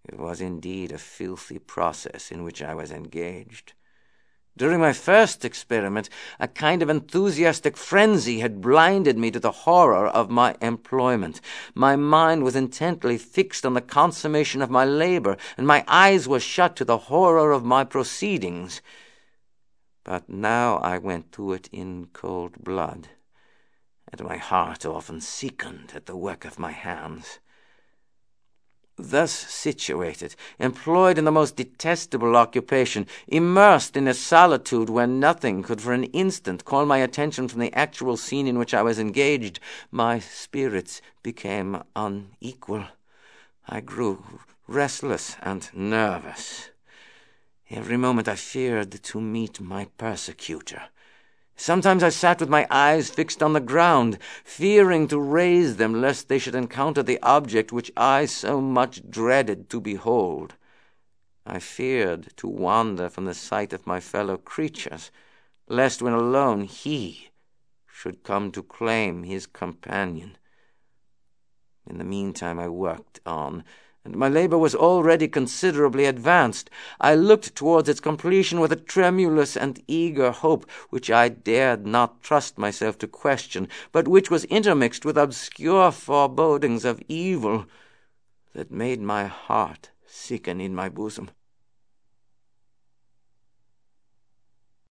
It was indeed a filthy process in which I was engaged. During my first experiment, a kind of enthusiastic frenzy had blinded me to the horror of my employment. My mind was intently fixed on the consummation of my labor, and my eyes were shut to the horror of my proceedings. But now I went to it in cold blood, and my heart often sickened at the work of my hands. Thus situated, employed in the most detestable occupation, immersed in a solitude where nothing could for an instant call my attention from the actual scene in which I was engaged, my spirits became unequal. I grew restless and nervous. Every moment I feared to meet my persecutor. Sometimes I sat with my eyes fixed on the ground, fearing to raise them lest they should encounter the object which I so much dreaded to behold. I feared to wander from the sight of my fellow creatures, lest when alone he should come to claim his companion. In the meantime I worked on, and my labor was already considerably advanced. I looked towards its completion with a tremulous and eager hope, which I dared not trust myself to question, but which was intermixed with obscure forebodings of evil that made my heart sicken in my bosom.